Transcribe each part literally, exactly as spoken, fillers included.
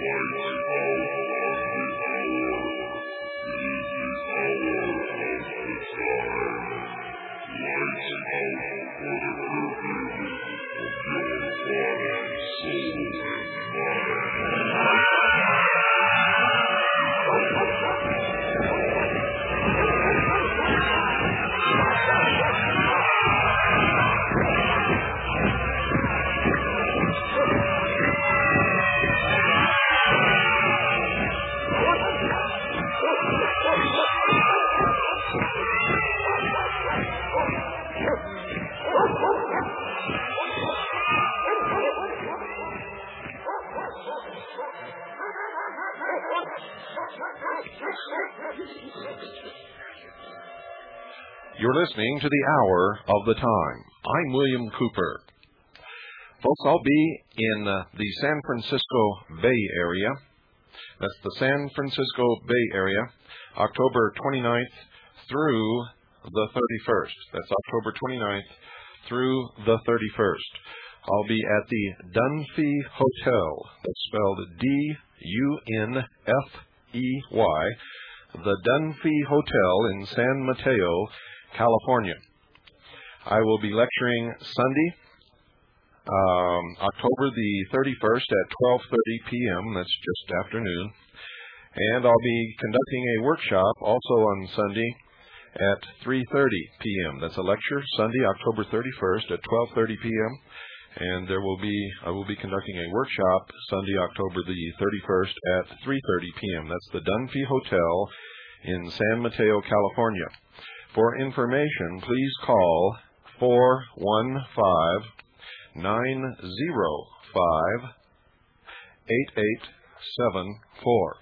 You're listening to the Hour of the Time. I'm William Cooper. Folks, I'll be in uh, the San Francisco Bay Area. That's the San Francisco Bay Area, October twenty-ninth through the thirty-first. That's October twenty-ninth through the thirty-first. I'll be at the Dunphy Hotel. That's spelled D U N F E Y. The Dunphy Hotel in San Mateo, California. I will be lecturing Sunday, um, October the thirty-first at twelve thirty p.m. That's just afternoon. And I'll be conducting a workshop also on Sunday at three thirty p.m. That's a lecture, Sunday, October thirty-first at twelve thirty p.m. And there will be, I will be conducting a workshop Sunday, October the thirty-first at three thirty p.m. That's the Dunphy Hotel in San Mateo, California. For information, please call four one five, nine zero five, eight eight seven four.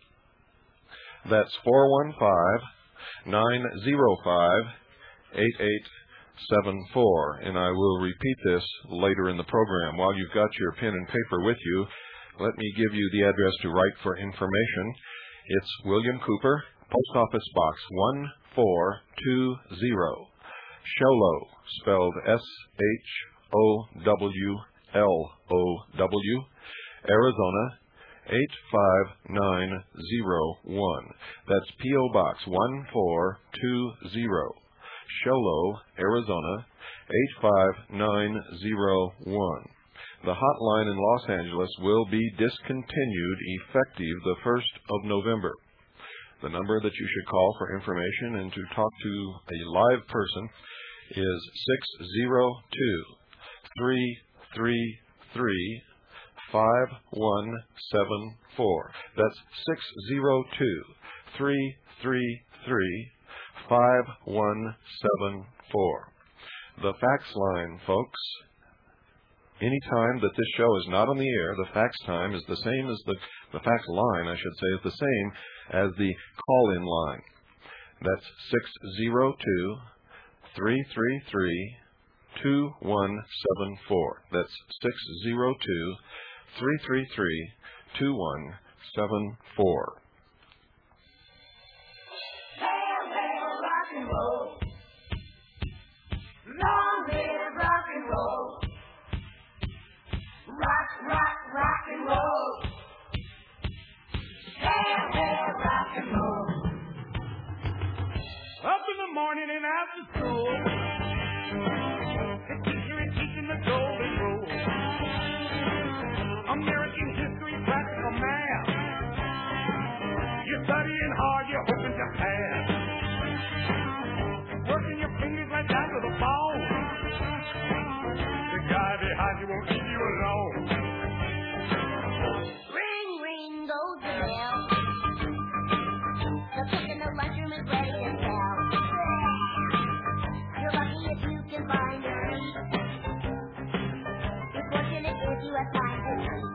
That's four one five, nine zero five, eight eight seven four. And I will repeat this later in the program. While you've got your pen and paper with you, let me give you the address to write for information. It's William Cooper, Post Office Box one four two zero, Sholo, spelled S H O W L O W, Arizona eight five nine zero one. That's P O Box one four two zero, Sholo, Arizona eight five nine zero one. The hotline in Los Angeles will be discontinued effective the first of November. The number that you should call for information and to talk to a live person is six zero two, three three three, five one seven four. That's six zero two, three three three, five one seven four. The fax line, folks, anytime that this show is not on the air, the fax time is the same as the, the fax line, I should say, is the same as the call-in line. That's six zero two, three three three, two one seven four. That's six zero two, three three three, two one seven four. Hail, hail, rock and roll. Long live rock and roll. Rock, rock, rock and roll. Hail, hail, rock and roll. Up in the morning and after school, the teacher is teaching the golden rule. American history, practical math. You're studying hard, you're hoping to pass. Working your fingers right down to the bone. The guy behind you won't leave you alone. Ring, ring goes the bell. The cook in the lunchroom is ready to tell. You're lucky if you can find a seat. You're fortunate if you have time to eat.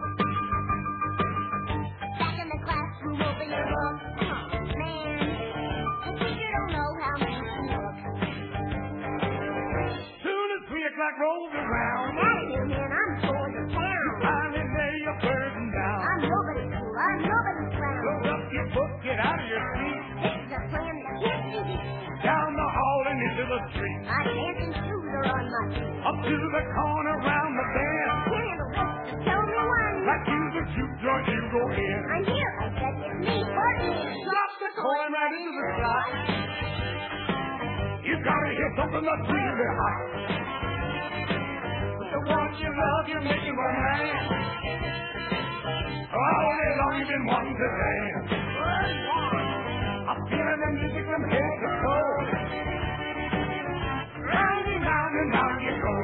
Back in the classroom, open your book. Oh, man, the teacher don't know how nice you look. Soon as three o'clock rolls around, Out of here, man, I'm going to town. finally lay your burden down. I'm nobody's fool, I'm nobody's clown. Close up your book, get out of your seat. This is a plan that can't be beat. Down the hall and into the street. My dancing shoes are on my feet. Up to the corner, round the bend. Candle, so tell me when. Like you were juke joint you go in. I'm here. I said it's me, Barton. Drop the coin right into the slot. You gotta hear something that's really hot. The one you love, you're making one man. All day long you've been wanting to dance. I'm feeling the music from head to toe. Round and round and round you go.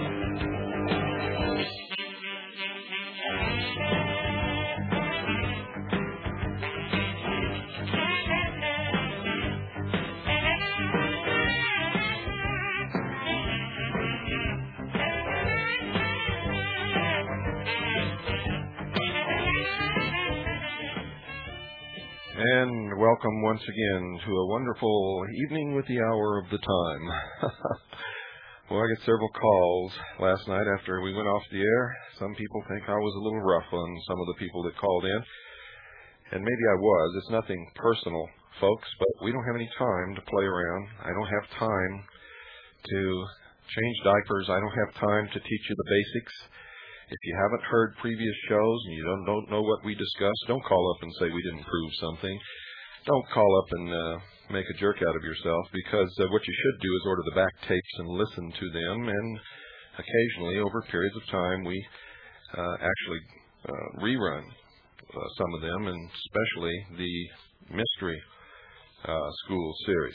And welcome once again to a wonderful evening with the hour of the time. Well, I get several calls last night after we went off the air. Some people think I was a little rough on some of the people that called in. And maybe I was. It's nothing personal, folks, but we don't have any time to play around. I don't have time to change diapers. I don't have time to teach you the basics. If you haven't heard previous shows and you don't, don't know what we discussed, don't call up and say we didn't prove something. Don't call up and uh, make a jerk out of yourself, because uh, what you should do is order the back tapes and listen to them. And occasionally, over periods of time, we uh, actually uh, rerun uh, some of them, and especially the Mystery uh, School series.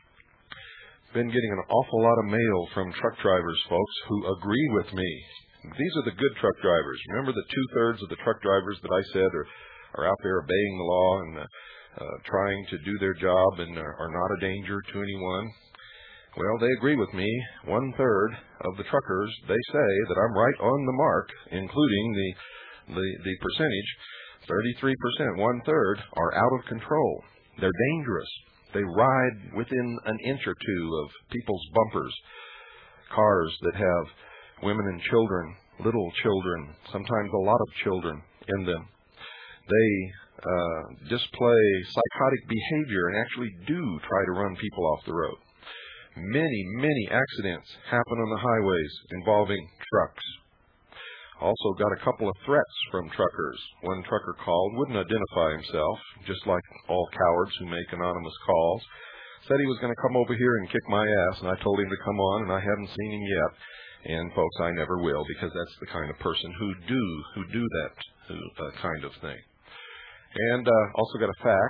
Been getting an awful lot of mail from truck drivers, folks, who agree with me. These are the good truck drivers. Remember the two-thirds of the truck drivers that I said are, are out there obeying the law and uh, uh, trying to do their job and are, are not a danger to anyone? Well, they agree with me. One-third of the truckers, they say that I'm right on the mark, including the, the, the percentage. thirty-three percent, one-third, are out of control. They're dangerous. They ride within an inch or two of people's bumpers. Cars that have women and children, little children, sometimes a lot of children in them. They uh, display psychotic behavior and actually do try to run people off the road. Many, many accidents happen on the highways involving trucks. Also got a couple of threats from truckers. One trucker called, wouldn't identify himself, just like all cowards who make anonymous calls. Said he was going to come over here and kick my ass, and I told him to come on, and I haven't seen him yet. And, folks, I never will, because that's the kind of person who do who do that who, uh, kind of thing. And uh, also got a fax.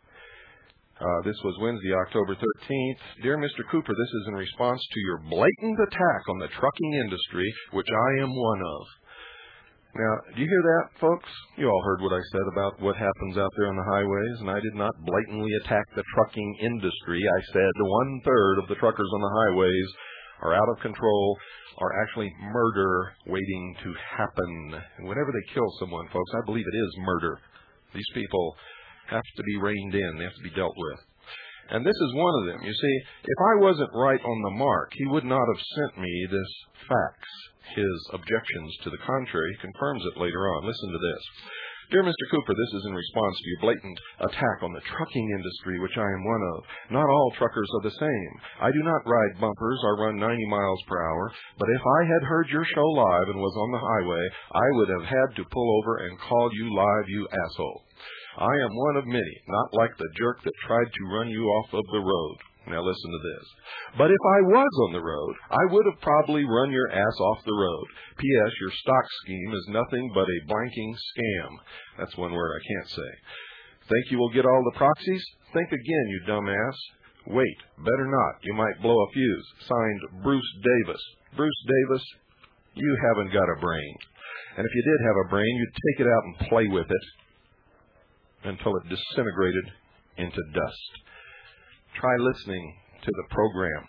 Uh, this was Wednesday, October thirteenth. Dear Mister Cooper, this is in response to your blatant attack on the trucking industry, which I am one of. Now, do you hear that, folks? You all heard what I said about what happens out there on the highways, and I did not blatantly attack the trucking industry. I said one-third of the truckers on the highways are out of control, are actually murder waiting to happen. And whenever they kill someone, folks, I believe it is murder. These people have to be reined in. They have to be dealt with. And this is one of them. You see, if I wasn't right on the mark, he would not have sent me this fax. His objections to the contrary, he confirms it later on. Listen to this. Dear Mister Cooper, this is in response to your blatant attack on the trucking industry, which I am one of. Not all truckers are the same. I do not ride bumpers or run ninety miles per hour, but if I had heard your show live and was on the highway, I would have had to pull over and call you live, you asshole. I am one of many, not like the jerk that tried to run you off of the road. Now listen to this. But if I was on the road, I would have probably run your ass off the road. P S. Your stock scheme is nothing but a blanking scam. That's one word I can't say. Think you will get all the proxies? Think again, you dumbass. Wait, better not. You might blow a fuse. Signed, Bruce Davis. Bruce Davis, you haven't got a brain. And if you did have a brain, you'd take it out and play with it until it disintegrated into dust. Try listening to the program.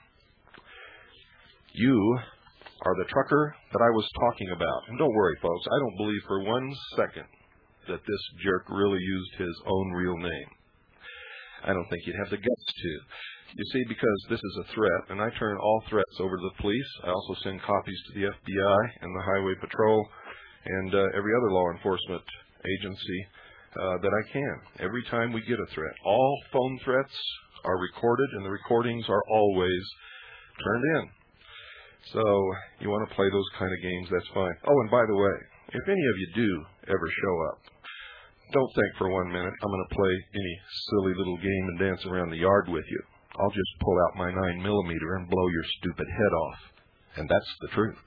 You are the trucker that I was talking about. And don't worry, folks, I don't believe for one second that this jerk really used his own real name. I don't think he'd have the guts to. You see, because this is a threat, and I turn all threats over to the police. I also send copies to the F B I and the Highway Patrol and uh, every other law enforcement agency uh, that I can. Every time we get a threat. All phone threats are recorded, and the recordings are always turned in. So you want to play those kind of games, that's fine. Oh, and by the way, if any of you do ever show up. Don't think for one minute I'm going to play any silly little game and dance around the yard with you. I'll just pull out my nine millimeter and blow your stupid head off. And that's the truth.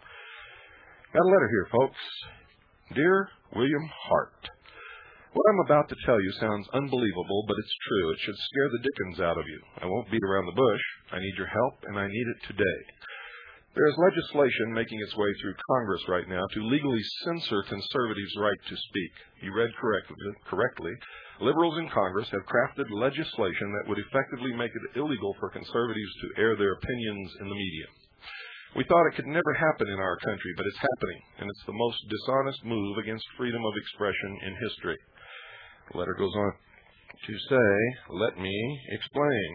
Got a letter here, folks. Dear William Hart, what I'm about to tell you sounds unbelievable, but it's true. It should scare the dickens out of you. I won't beat around the bush. I need your help, and I need it today. There is legislation making its way through Congress right now to legally censor conservatives' right to speak. You read correctly. correctly. Liberals in Congress have crafted legislation that would effectively make it illegal for conservatives to air their opinions in the media. We thought it could never happen in our country, but it's happening, and it's the most dishonest move against freedom of expression in history. The letter goes on to say, let me explain.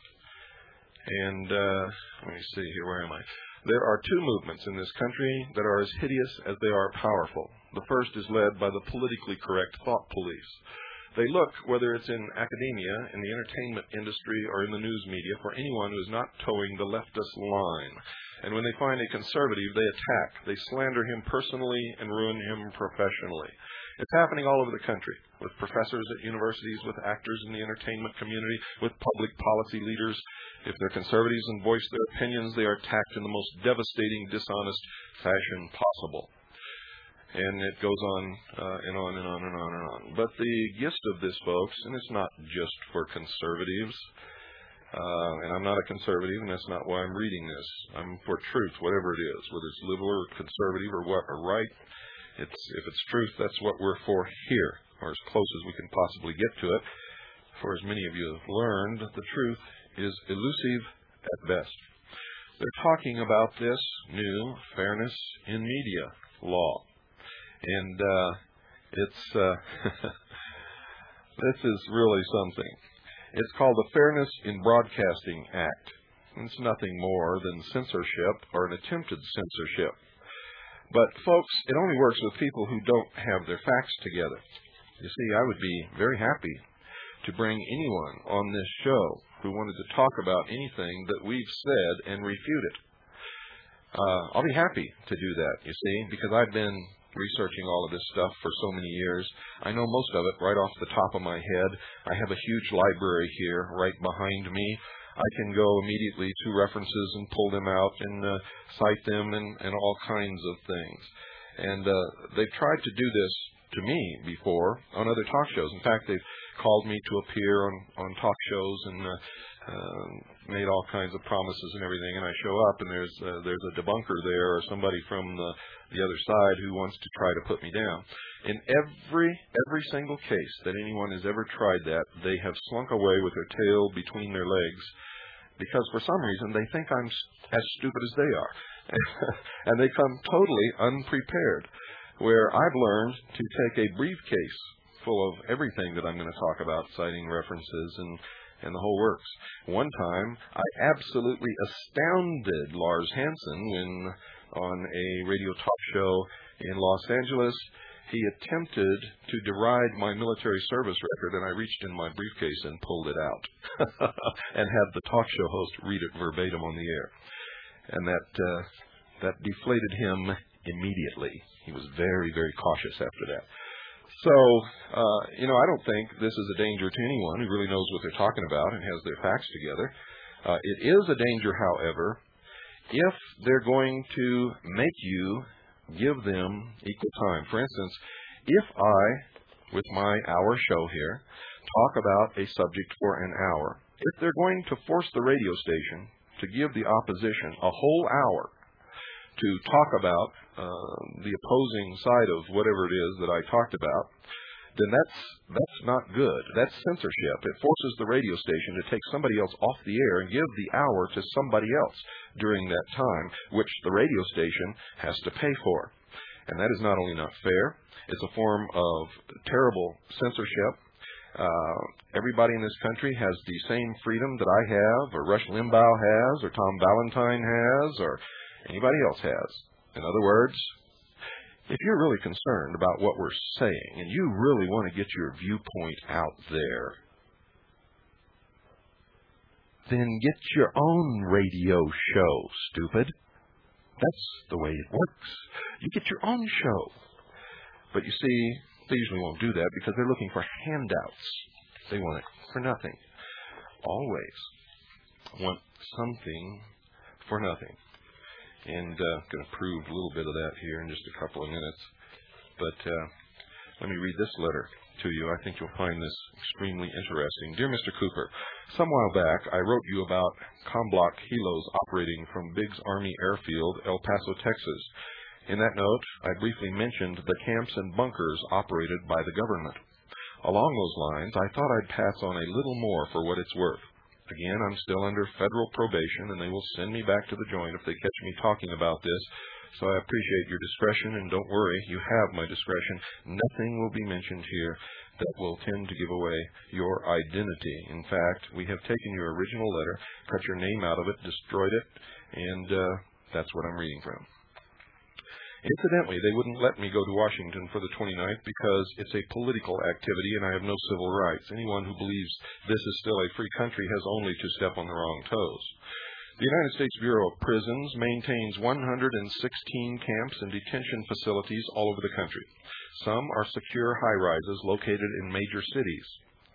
And uh, let me see here, where am I? There are two movements in this country that are as hideous as they are powerful. The first is led by the politically correct thought police. They look, whether it's in academia, in the entertainment industry, or in the news media, for anyone who is not towing the leftist line. And when they find a conservative, they attack. They slander him personally and ruin him professionally. It's happening all over the country, with professors at universities, with actors in the entertainment community, with public policy leaders. If they're conservatives and voice their opinions, they are attacked in the most devastating, dishonest fashion possible. And it goes on uh, and on and on and on and on. But the gist of this, folks, and it's not just for conservatives, uh, and I'm not a conservative, and that's not why I'm reading this. I'm for truth, whatever it is, whether it's liberal or conservative or what or right. It's, if it's truth, that's what we're for here, or as close as we can possibly get to it. For as many of you have learned, the truth is elusive at best. They're talking about this new fairness in media law. And uh, it's uh, this is really something. It's called the Fairness in Broadcasting Act. It's nothing more than censorship or an attempted censorship. But, folks, it only works with people who don't have their facts together. You see, I would be very happy to bring anyone on this show who wanted to talk about anything that we've said and refute it. Uh, I'll be happy to do that, you see, because I've been researching all of this stuff for so many years. I know most of it right off the top of my head. I have a huge library here right behind me. I can go immediately to references and pull them out and uh, cite them and, and all kinds of things. And uh, they've tried to do this to me before on other talk shows. In fact, they've called me to appear on, on talk shows and uh, uh, made all kinds of promises and everything. And I show up and there's uh, there's a debunker there or somebody from the, the other side who wants to try to put me down. In every every single case that anyone has ever tried that, they have slunk away with their tail between their legs because for some reason they think I'm as stupid as they are. And they come totally unprepared, where I've learned to take a briefcase full of everything that I'm going to talk about, citing references and, and the whole works. One time, I absolutely astounded Lars Hansen when on a radio talk show in Los Angeles, he attempted to deride my military service record, and I reached in my briefcase and pulled it out and had the talk show host read it verbatim on the air. And that uh, that deflated him immediately. He was very, very cautious after that. So, uh, you know, I don't think this is a danger to anyone who really knows what they're talking about and has their facts together. Uh, it is a danger, however, if they're going to make you give them equal time. For instance, if I, with my hour show here, talk about a subject for an hour, if they're going to force the radio station to give the opposition a whole hour to talk about uh, the opposing side of whatever it is that I talked about, then that's that's not good. That's censorship. It forces the radio station to take somebody else off the air and give the hour to somebody else during that time, which the radio station has to pay for. And that is not only not fair, it's a form of terrible censorship. Uh, everybody in this country has the same freedom that I have, or Rush Limbaugh has, or Tom Valentine has, or anybody else has. In other words, if you're really concerned about what we're saying and you really want to get your viewpoint out there, then get your own radio show, stupid. That's the way it works. You get your own show. But you see, they usually won't do that because they're looking for handouts. They want it for nothing. Always want something for nothing. And uh, I'm going to prove a little bit of that here in just a couple of minutes. But uh, let me read this letter to you. I think you'll find this extremely interesting. Dear Mister Cooper, some while back I wrote you about Comblock Helos operating from Biggs Army Airfield, El Paso, Texas. In that note, I briefly mentioned the camps and bunkers operated by the government. Along those lines, I thought I'd pass on a little more for what it's worth. Again, I'm still under federal probation, and they will send me back to the joint if they catch me talking about this. So I appreciate your discretion, and don't worry, you have my discretion. Nothing will be mentioned here that will tend to give away your identity. In fact, we have taken your original letter, cut your name out of it, destroyed it, and uh, that's what I'm reading from. Incidentally, they wouldn't let me go to Washington for the twenty-ninth because it's a political activity and I have no civil rights. Anyone who believes this is still a free country has only to step on the wrong toes. The United States Bureau of Prisons maintains one hundred sixteen camps and detention facilities all over the country. Some are secure high-rises located in major cities,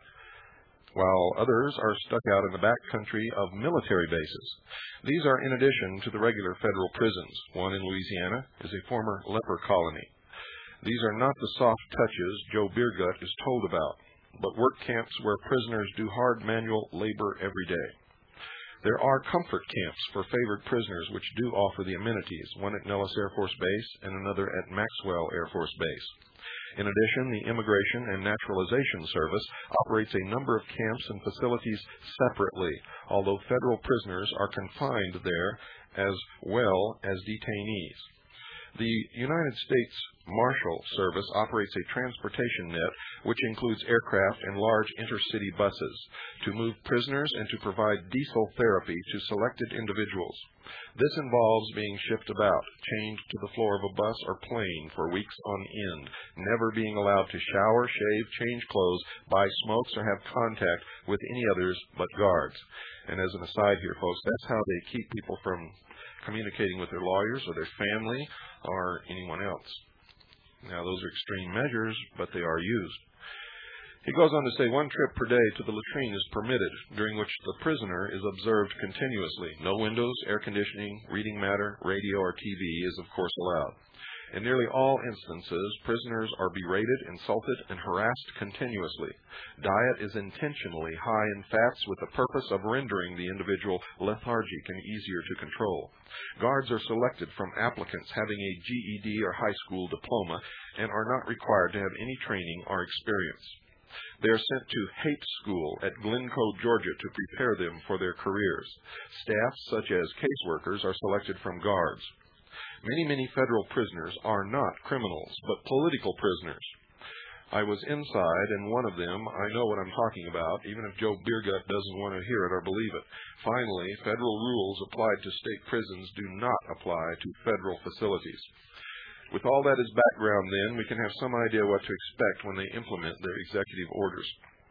while others are stuck out in the back country of military bases. These are in addition to the regular federal prisons. One in Louisiana is a former leper colony. These are not the soft touches Joe Beergut is told about, but work camps where prisoners do hard manual labor every day. There are comfort camps for favored prisoners which do offer the amenities, one at Nellis Air Force Base and another at Maxwell Air Force Base. In addition, the Immigration and Naturalization Service operates a number of camps and facilities separately, although federal prisoners are confined there as well as detainees. The United States Marshal Service operates a transportation net which includes aircraft and large intercity buses to move prisoners and to provide diesel therapy to selected individuals. This involves being shipped about, chained to the floor of a bus or plane for weeks on end, never being allowed to shower, shave, change clothes, buy smokes, or have contact with any others but guards. And as an aside here, folks, that's how they keep people from communicating with their lawyers or their family or anyone else. Now, those are extreme measures, but they are used. He goes on to say one trip per day to the latrine is permitted, during which the prisoner is observed continuously. No windows, air conditioning, reading matter, radio, or T V is, of course, allowed. In nearly all instances, prisoners are berated, insulted, and harassed continuously. Diet is intentionally high in fats with the purpose of rendering the individual lethargic and easier to control. Guards are selected from applicants having a G E D or high school diploma and are not required to have any training or experience. They are sent to hate school at Glencoe, Georgia, to prepare them for their careers. Staff, such as caseworkers, are selected from guards. Many, many federal prisoners are not criminals, but political prisoners. I was inside, and one of them, I know what I'm talking about, even if Joe Beergut doesn't want to hear it or believe it. Finally, federal rules applied to state prisons do not apply to federal facilities. With all that as background, then, we can have some idea what to expect when they implement their executive orders.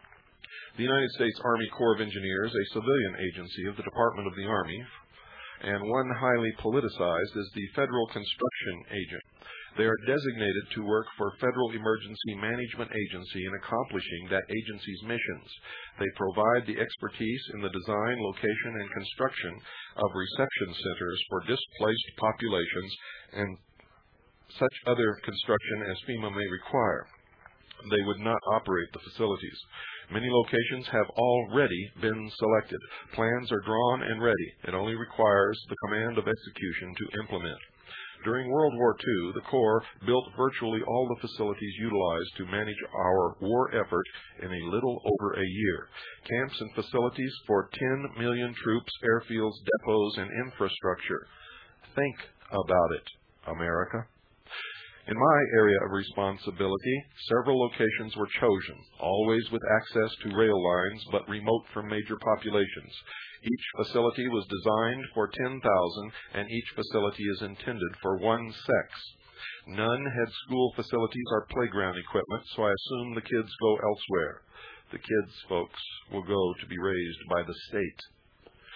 The United States Army Corps of Engineers, a civilian agency of the Department of the Army, and one highly politicized is the Federal Construction Agent. They are designated to work for Federal Emergency Management Agency in accomplishing that agency's missions. They provide the expertise in the design, location, and construction of reception centers for displaced populations and such other construction as FEMA may require. They would not operate the facilities. Many locations have already been selected. Plans are drawn and ready. It only requires the command of execution to implement. During World War Two, the Corps built virtually all the facilities utilized to manage our war effort in a little over a year. Camps and facilities for ten million troops, airfields, depots, and infrastructure. Think about it, America. In my area of responsibility, several locations were chosen, always with access to rail lines, but remote from major populations. Each facility was designed for ten thousand, and each facility is intended for one sex. None had school facilities or playground equipment, so I assume the kids go elsewhere. The kids, folks, will go to be raised by the state.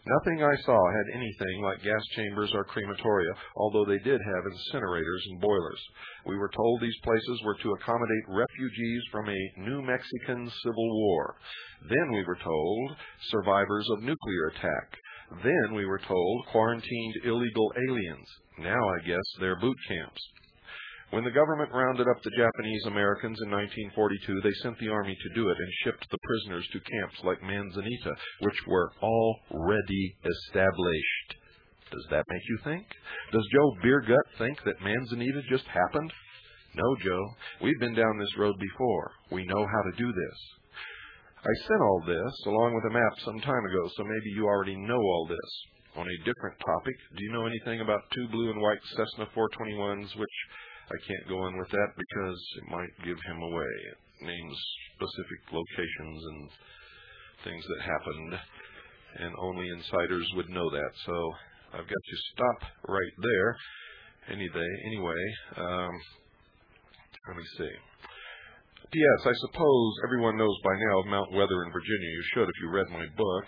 Nothing I saw had anything like gas chambers or crematoria, although they did have incinerators and boilers. We were told these places were to accommodate refugees from a New Mexican Civil War. Then we were told survivors of nuclear attack. Then we were told quarantined illegal aliens. Now I guess they're boot camps. When the government rounded up the Japanese Americans in nineteen forty-two, they sent the army to do it and shipped the prisoners to camps like Manzanita, which were already established. Does that make you think? Does Joe Beergut think that Manzanita just happened? No, Joe. We've been down this road before. We know how to do this. I sent all this along with a map some time ago, so maybe you already know all this. On a different topic, do you know anything about two blue and white Cessna four twenty-ones, which I can't go on with that because it might give him away. It names specific locations and things that happened, and only insiders would know that. So I've got to stop right there. Any day, anyway, um, let me see. P S. I suppose everyone knows by now of Mount Weather in Virginia. You should if you read my book.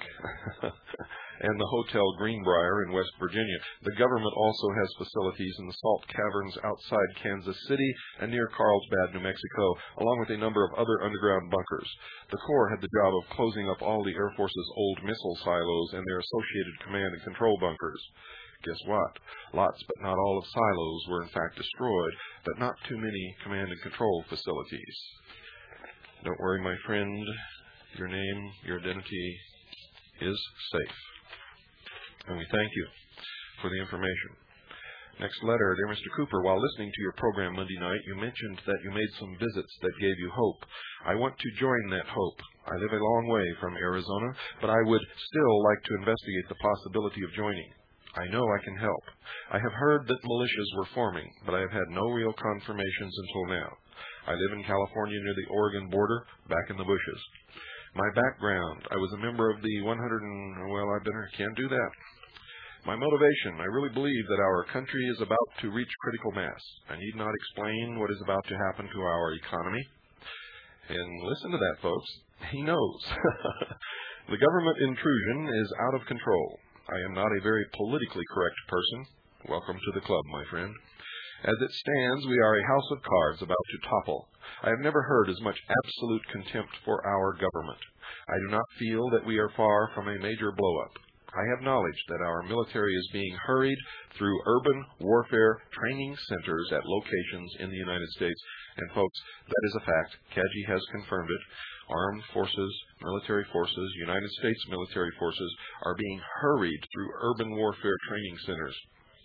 And the Hotel Greenbrier in West Virginia. The government also has facilities in the salt caverns outside Kansas City and near Carlsbad, New Mexico, along with a number of other underground bunkers. The Corps had the job of closing up all the Air Force's old missile silos and their associated command and control bunkers. Guess what? Lots but not all of silos were in fact destroyed, but not too many command and control facilities. Don't worry, my friend. Your name, your identity is safe. And we thank you for the information. Next letter. Dear Mister Cooper, while listening to your program Monday night, you mentioned that you made some visits that gave you hope. I want to join that hope. I live a long way from Arizona, but I would still like to investigate the possibility of joining. I know I can help. I have heard that militias were forming, but I have had no real confirmations until now. I live in California near the Oregon border, back in the bushes. My background, I was a member of the one hundred and, well, I better can't do that. My motivation, I really believe that our country is about to reach critical mass. I need not explain what is about to happen to our economy. And listen to that, folks. He knows. The government intrusion is out of control. I am not a very politically correct person. Welcome to the club, my friend. As it stands, we are a house of cards about to topple. I have never heard as much absolute contempt for our government. I do not feel that we are far from a major blow-up. I have knowledge that our military is being hurried through urban warfare training centers at locations in the United States. And folks, that is a fact. C A G I has confirmed it. Armed forces, military forces, United States military forces are being hurried through urban warfare training centers.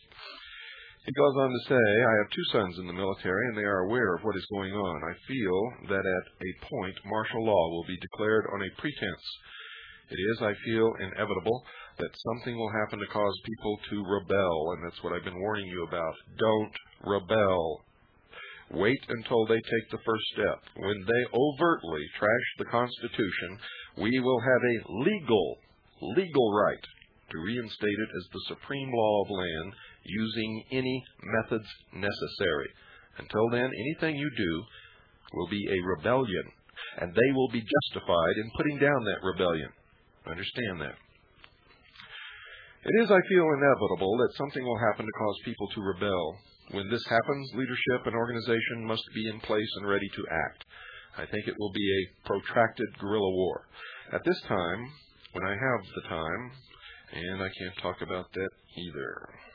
He goes on to say, I have two sons in the military, and they are aware of what is going on. I feel that at a point, martial law will be declared on a pretense. It is, I feel, inevitable that something will happen to cause people to rebel, and that's what I've been warning you about. Don't rebel. Wait until they take the first step. When they overtly trash the Constitution, we will have a legal, legal right to reinstate it as the supreme law of land using any methods necessary. Until then, anything you do will be a rebellion, and they will be justified in putting down that rebellion. Understand that. It is, I feel, inevitable that something will happen to cause people to rebel. When this happens, leadership and organization must be in place and ready to act. I think it will be a protracted guerrilla war. At this time, when I have the time, and I can't talk about that either.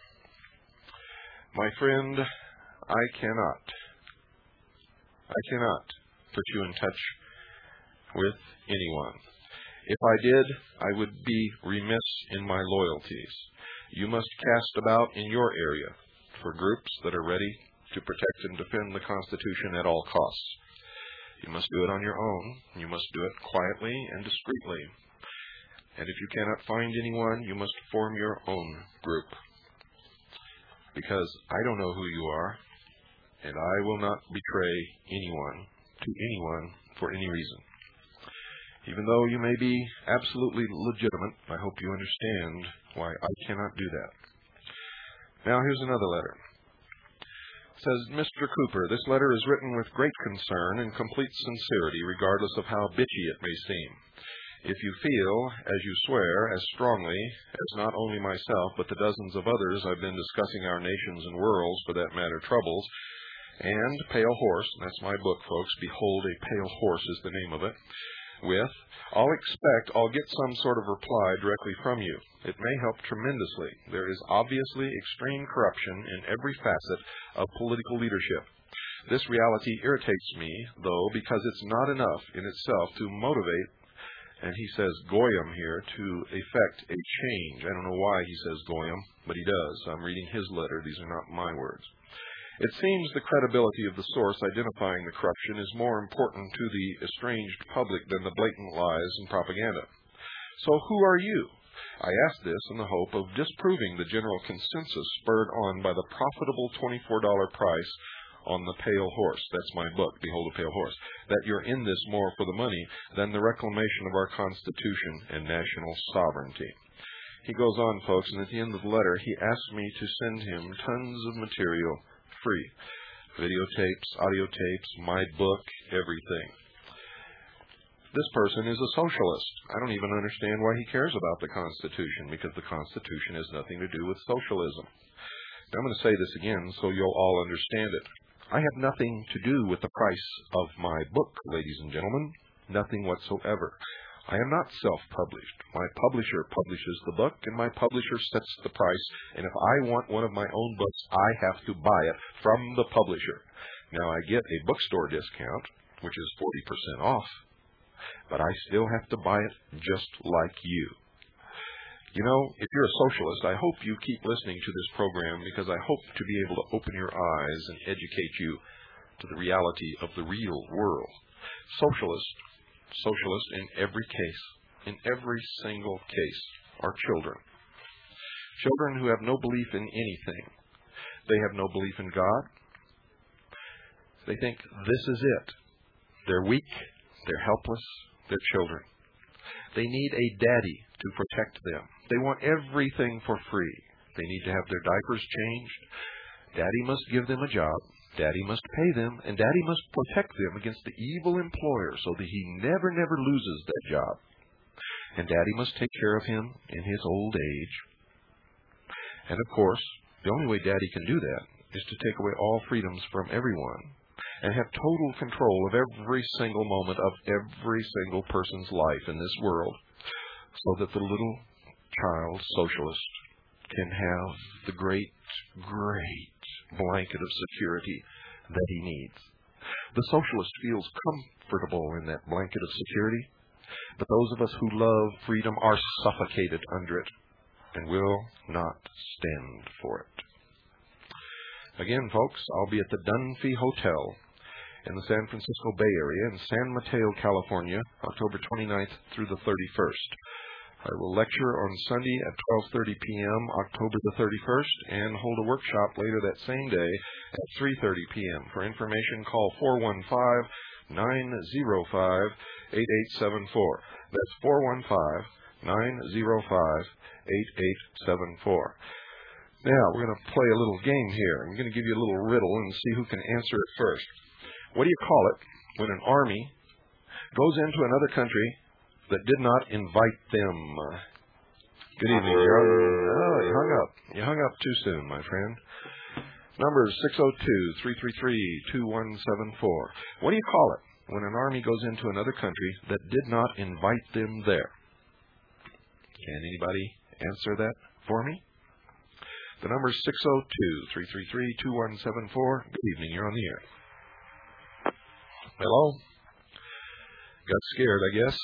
My friend, I cannot, I cannot put you in touch with anyone. If I did, I would be remiss in my loyalties. You must cast about in your area for groups that are ready to protect and defend the Constitution at all costs. You must do it on your own. You must do it quietly and discreetly. And if you cannot find anyone, you must form your own group. Because I don't know who you are, and I will not betray anyone to anyone for any reason. Even though you may be absolutely legitimate, I hope you understand why I cannot do that. Now here's another letter. It says, Mister Cooper, this letter is written with great concern and complete sincerity, regardless of how bitchy it may seem. If you feel, as you swear, as strongly as not only myself, but the dozens of others I've been discussing our nations and worlds, for that matter, troubles, and Pale Horse, and that's my book, folks, Behold a Pale Horse is the name of it, with, I'll expect I'll get some sort of reply directly from you. It may help tremendously. There is obviously extreme corruption in every facet of political leadership. This reality irritates me, though, because it's not enough in itself to motivate, and he says goyim here, to effect a change. I don't know why he says goyim, but he does. I'm reading his letter. These are not my words. It seems the credibility of the source identifying the corruption is more important to the estranged public than the blatant lies and propaganda. So who are you? I ask this in the hope of disproving the general consensus spurred on by the profitable twenty-four dollars price on the Pale Horse. That's my book, Behold a Pale Horse. That you're in this more for the money than the reclamation of our Constitution and national sovereignty. He goes on, folks, and at the end of the letter, he asks me to send him tons of material free. Videotapes, audio tapes, my book, everything. This person is a socialist. I don't even understand why he cares about the Constitution, because the Constitution has nothing to do with socialism. Now, I'm going to say this again so you'll all understand it. I have nothing to do with the price of my book, ladies and gentlemen. Nothing whatsoever. I am not self-published. My publisher publishes the book, and my publisher sets the price. And if I want one of my own books, I have to buy it from the publisher. Now, I get a bookstore discount, which is forty percent off, but I still have to buy it just like you. You know, if you're a socialist, I hope you keep listening to this program, because I hope to be able to open your eyes and educate you to the reality of the real world. Socialist, socialist in every case, in every single case, are children. Children who have no belief in anything. They have no belief in God. They think this is it. They're weak. They're helpless. They're children. They need a daddy to protect them. They want everything for free. They need to have their diapers changed. Daddy must give them a job. Daddy must pay them, and Daddy must protect them against the evil employer so that he never, never loses that job. And Daddy must take care of him in his old age. And of course, the only way Daddy can do that is to take away all freedoms from everyone and have total control of every single moment of every single person's life in this world, so that the little child socialist can have the great, great blanket of security that he needs. The socialist feels comfortable in that blanket of security, but those of us who love freedom are suffocated under it and will not stand for it. Again, folks, I'll be at the Dunphy Hotel in the San Francisco Bay Area in San Mateo, California, October twenty-ninth through the thirty-first. I will lecture on Sunday at twelve thirty p.m., October the thirty-first, and hold a workshop later that same day at three thirty p.m. For information, call four one five, nine zero five, eight eight seven four. That's four one five, nine zero five, eight eight seven four. Now, we're going to play a little game here. I'm going to give you a little riddle and see who can answer it first. What do you call it when an army goes into another country that did not invite them? Good evening. You're on, oh, you hung up. You hung up too soon, my friend. Number is six oh two, three three three, two one seven four. What do you call it when an army goes into another country that did not invite them there? Can anybody answer that for me? The number is six oh two, three three three, two one seven four. Good evening. You're on the air. Hello? Got scared, I guess.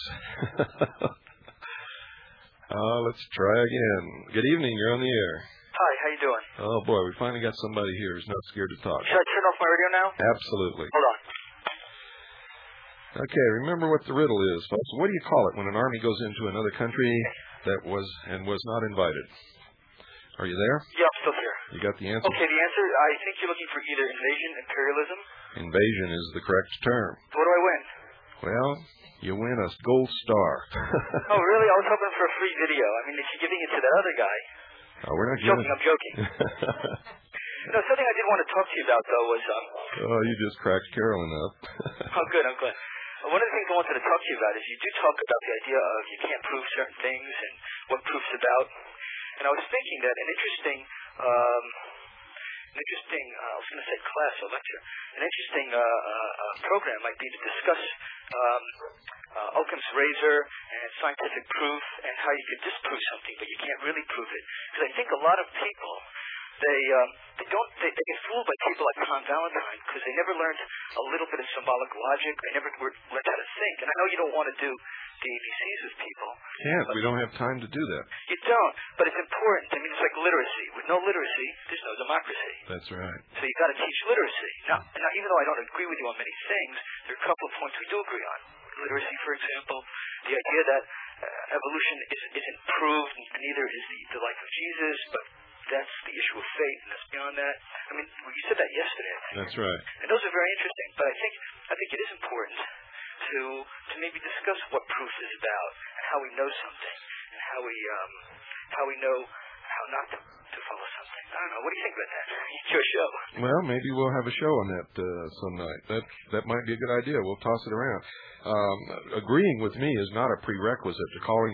uh, let's try again. Good evening. You're on the air. Hi, how you doing? Oh, boy. We finally got somebody here who's not scared to talk. Should I turn off my radio now? Absolutely. Hold on. Okay, remember what the riddle is, folks. What do you call it when an army goes into another country that was and was not invited? Are you there? Yeah, I'm still here. You got the answer? Okay, the answer, I think you're looking for either invasion, imperialism. Invasion is the correct term. What do I win? Well, you win a gold star. Oh, really? I was hoping for a free video. I mean, if you're giving it to that other guy. Oh, we're not I'm joking, giving... I'm joking. No, something I did want to talk to you about, though, was... Um, oh, you just cracked Carolyn up. oh, good, I'm glad. Well, one of the things I wanted to talk to you about is you do talk about the idea of you can't prove certain things and what proof's about. And I was thinking that an interesting, um, an interesting, uh, I was going to say class or lecture, an interesting uh, uh, uh, program might be to discuss um, uh, Occam's razor and scientific proof and how you can disprove something, but you can't really prove it. Because I think a lot of people, they um, they don't they, they get fooled by people like Tom Valentine because they never learned a little bit of symbolic logic. They never were, learned how to think. And I know you don't want to do the A B Cs with people. Can't. We don't have time to do that. You don't, but it's important. I mean, it's like literacy. With no literacy, there's no democracy. That's right. So you've got to teach literacy. Now, now, even though I don't agree with you on many things, there are a couple of points we do agree on. Literacy, for example, the idea that uh, evolution is, isn't proved, and neither is the, the life of Jesus, but that's the issue of faith, and that's beyond that. I mean, you said that yesterday, I think. That's right. And those are very interesting, but I think I think it is important to to maybe discuss what proof is about and how we know something and how we um how we know how not to, to follow something. I don't know. What do you think about that? It's your show. Well, maybe we'll have a show on that uh, some night. That that might be a good idea. We'll toss it around. Um, agreeing with me is not a prerequisite to calling.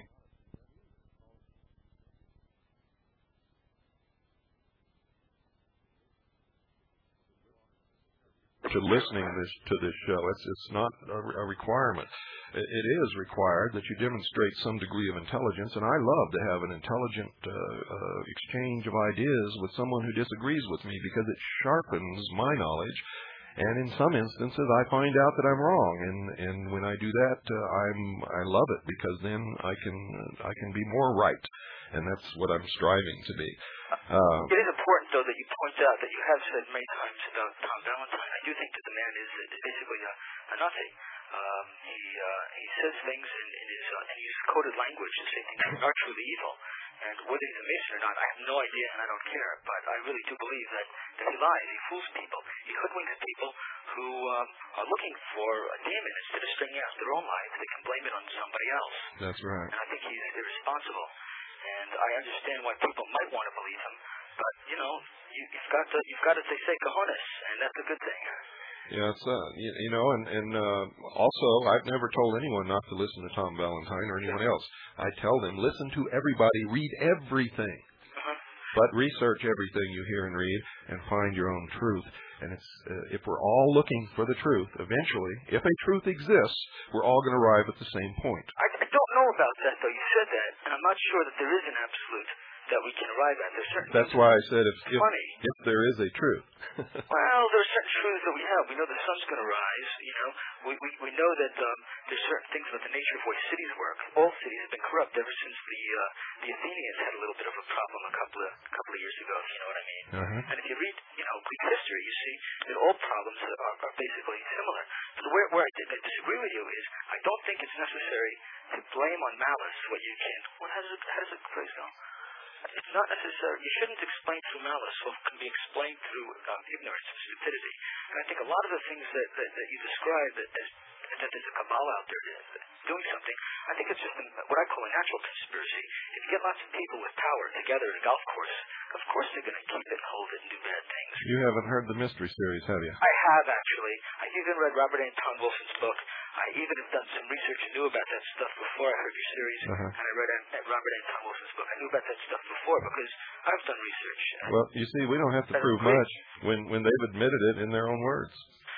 To listening this, to this show. It's it's not a, a requirement. It, it is required that you demonstrate some degree of intelligence, and I love to have an intelligent uh, uh, exchange of ideas with someone who disagrees with me because it sharpens my knowledge. And in some instances, I find out that I'm wrong, and and when I do that, uh, I'm I love it because then I can I can be more right, and that's what I'm striving to be. Uh, it is important, though, that you point out that you have said many times about Tom Valentine. I do think that the man is uh, basically a, a Nazi. Um, he uh, he says things in, in his uh, and he's coded language to say things that are truly evil. And whether he's a Mason or not, I have no idea, and I don't care. But I really do believe that, that he lies, he fools people, he hoodwinks people who um, are looking for a demon instead of stringing out their own lives. They can blame it on somebody else. That's right. And I think he's irresponsible. And I understand why people might want to believe him, but you know, you, you've got to, you've got to, they say, cojones, and that's a good thing. Yeah, it's uh, you, you know, and and uh, also, I've never told anyone not to listen to Tom Valentine or anyone else. I tell them, listen to everybody, read everything, Uh-huh. but research everything you hear and read, and find your own truth. And it's uh, if we're all looking for the truth, eventually, if a truth exists, we're all going to arrive at the same point. I, I don't know about that, though. You said that, and I'm not sure that there is an absolute that we can arrive at. There's certain That's why I said if if, funny. if there is a truth. Well, there are certain truths that we have. We know the sun's going to rise. You know, we we, we know that um, there's certain things about the nature of the way cities work. All cities have been corrupt ever since the uh, the Athenians had a little bit of a problem a couple of a couple of years ago. If you know what I mean. Uh-huh. And if you read, you know, Greek history, you see that all problems are, are basically similar. But where where I, I disagree with you is I don't think it's necessary to blame on malice what you can. Well, how does it how does it phrase go? It's not necessary. You shouldn't explain through malice. What can be explained through um, ignorance and stupidity. And I think a lot of the things that, that, that you describe that, as, that there's a cabal out there doing something, I think it's just a, what I call a natural conspiracy. If you get lots of people with power together at a golf course, of course they're going to keep it, hold it, and do bad things. You haven't heard the mystery series, have you? I have, actually. I even read Robert Anton Wilson's book. I even have done some research and knew about that stuff before I heard your series. Uh-huh. And I read uh, Robert Anton Wilson's book. I knew about that stuff before because I've done research. Well, you see, we don't have to That's prove great. much when when they've admitted it in their own words.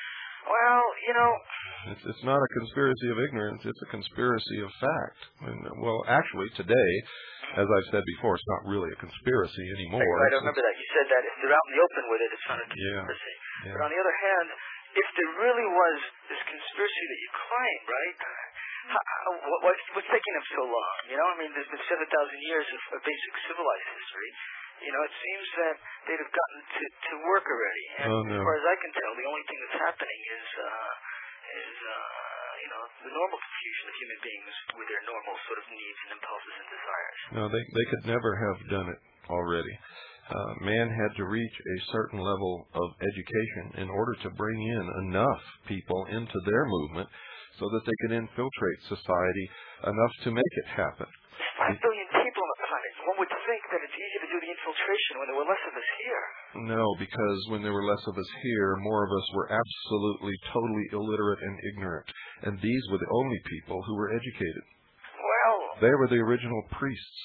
Well, you know, It's it's not a conspiracy of ignorance. It's a conspiracy of fact. And, well, actually, today, as I've said before, it's not really a conspiracy anymore. I, I It's- remember that. You said that if they're out in the open with it, it's not a Yeah. conspiracy. Yeah. But on the other hand, if there really was this conspiracy that you claim, right? How, how, what, what's, what's taking them so long? You know, I mean, there's been seven thousand years of, of basic civilized history. You know, it seems that they'd have gotten to, to work already. And Oh, no. as far as I can tell, the only thing that's happening is, uh, is uh, you know, the normal confusion of human beings with their normal sort of needs and impulses and desires. No, they they could never have done it already. Uh, man had to reach a certain level of education in order to bring in enough people into their movement so that they could infiltrate society enough to make it happen. Five billion people on the planet. One would think that it's easy to do the infiltration when there were less of us here? No, because when there were less of us here, more of us were absolutely, totally illiterate and ignorant. And these were the only people who were educated. Well, They were the original priests.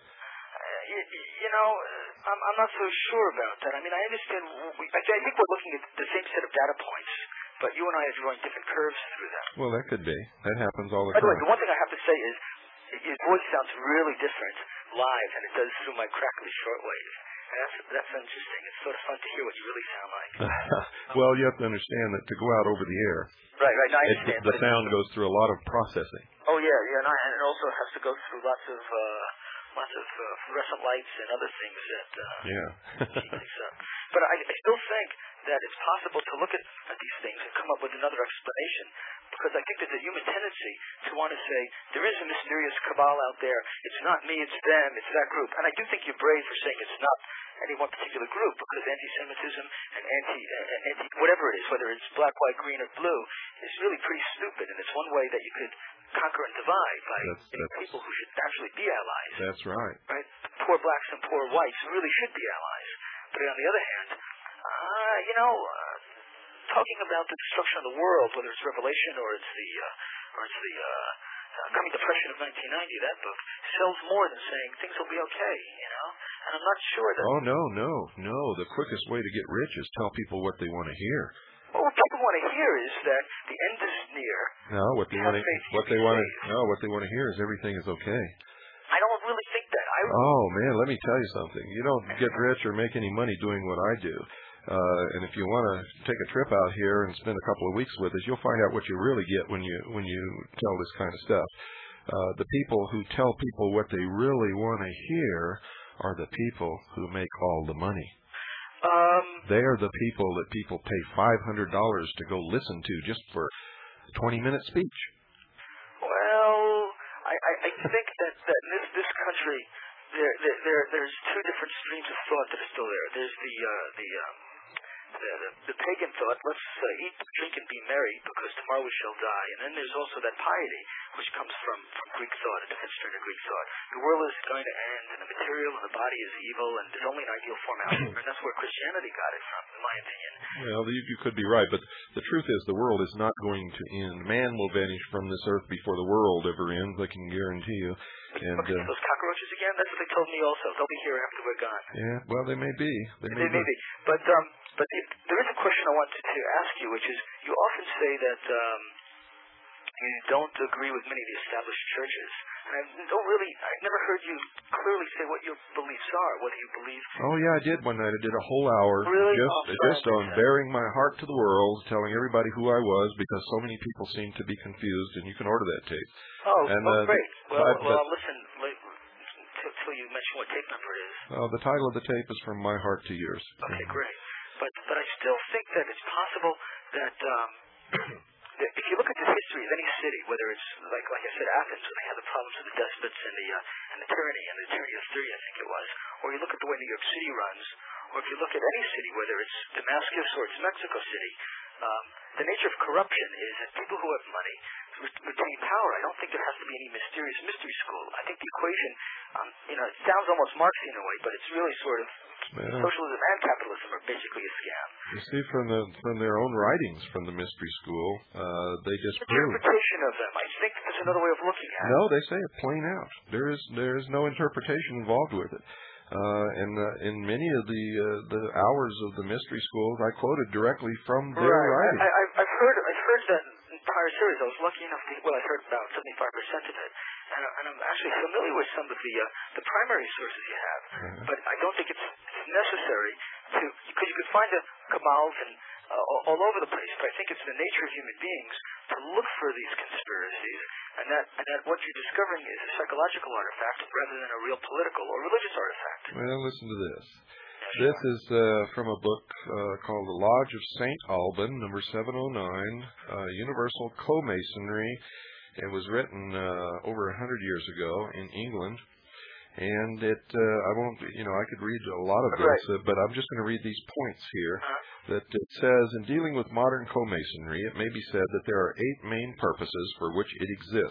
uh, you, you know, I'm, I'm not so sure about that. I mean, I understand. We, I, I think we're looking at the same set of data points, but you and I are drawing different curves through them. Well, that could be. That happens all the By the way, time. the one thing I have to say is your voice sounds really different live than it does through my crackly shortwave. And that's, that's interesting. It's sort of fun to hear what you really sound like. Well, you have to understand that to go out over the air, Right, right. No, I it, understand. the but sound goes through a lot of processing. Oh, yeah, yeah. And, I, and it also has to go through lots of uh, lots of uh, fluorescent lights and other things that uh, Yeah. keep things up. But I, I still think that it's possible to look at, at these things and come up with another explanation, because I think there's a human tendency to want to say, there is a mysterious cabal out there. It's not me, it's them, it's that group. And I do think you're brave for saying it's not any one particular group, because anti-Semitism and anti, uh, anti whatever it is, whether it's black, white, green, or blue, is really pretty stupid. And it's one way that you could conquer and divide by That's- getting that's- people who should actually be allies. That's right. Right? Poor blacks and poor whites really should be allies. But on the other hand, uh, you know, uh, talking about the destruction of the world, whether it's Revelation or it's the uh, or it's the uh, uh, Coming Depression of nineteen ninety, that book sells more than saying things will be okay. You know, and I'm not sure that. Oh, no, no, no. The quickest way to get rich is tell people what they want to hear. Well, what people want to hear is that the end is near. No, what they Have want to, faith, what you'll they be want to, saved. no, what they want to hear is everything is okay. I don't really think that. I Oh man, let me tell you something. You don't get rich or make any money doing what I do. Uh, and if you want to take a trip out here and spend a couple of weeks with us, you'll find out what you really get when you when you tell this kind of stuff. Uh, the people who tell people what they really want to hear are the people who make all the money. um. They are the people that people pay five hundred dollars to go listen to just for a twenty-minute speech. Well, I, I, I think that, that in this, this country, there, there, there there's two different streams of thought that are still there. There's the uh, the, um, the the the pagan thought, let's uh, eat, drink, and be merry, because tomorrow we shall die. And then there's also that piety, which comes from, from Greek thought, a different strain of Greek thought. The world is going to end, and the material and the body is evil, and there's only an ideal form out there. And that's where Christianity got it from, in my opinion. Well, you, you could be right, but the truth is the world is not going to end. Man will vanish from this earth before the world ever ends, I can guarantee you. And Look at uh, those cockroaches again. That's what they told me also. They'll be here after we're gone. yeah, well, they may be. They may They be. may be. But um, but it, there is a question I wanted to ask you, which is, you often say that um, you don't agree with many of the established churches, and I don't really, I've never heard you clearly say what your beliefs are. Whether you believe, Oh yeah, I did one night. I did a whole hour Really? just Oh, sorry, just I on missed that. bearing my heart to the world, telling everybody who I was, because so many people seem to be confused, and you can order that tape. oh, And, oh, uh, great. Well, but- well, but- I'll listen till, till you mention what tape number it is. Uh, the title of the tape is From My Heart to Yours. Okay, great. But but I still think that it's possible that um, that if you look at the history of any city, whether it's like like I said, Athens, when they had the problems with the despots and the uh, and the tyranny and the tyranny of three, I think it was, or you look at the way New York City runs, or if you look at any city, whether it's Damascus or it's Mexico City, um, the nature of corruption is that people who have money ret- retain power. I don't think there has to be any mysterious mystery school. I think the equation, um, you know, it sounds almost Marxian in a way, but it's really sort of Well, socialism and capitalism are basically a scam. you see, from the from their own writings from the mystery school, uh, they disprove. Interpretation of them. I think there's another way of looking at it. No, they say it plain out. There is there is no interpretation involved with it. Uh, and uh, in many of the uh, the hours of the mystery schools, I quoted directly from their Right. writings. I, I, I've heard I've heard that entire series. I was lucky enough to, well, I heard about seventy-five percent of it. And, and I'm actually familiar with some of the uh, the primary sources you have. Uh-huh. But I don't think it's, it's necessary to, because you could find the cabals and uh, all, all over the place. But I think it's the nature of human beings to look for these conspiracies, and that and that what you're discovering is a psychological artifact rather than a real political or religious artifact. Well, listen to this. Yeah, This sure. is uh, from a book uh, called The Lodge of Saint Alban, number seven oh nine, uh, Universal Co-Masonry. It was written uh, over a hundred years ago in England, and it uh, I won't you know I could read a lot of this, Right. uh, but I'm just going to read these points here. Uh, That it says, in dealing with modern co-masonry, it may be said that there are eight main purposes for which it exists.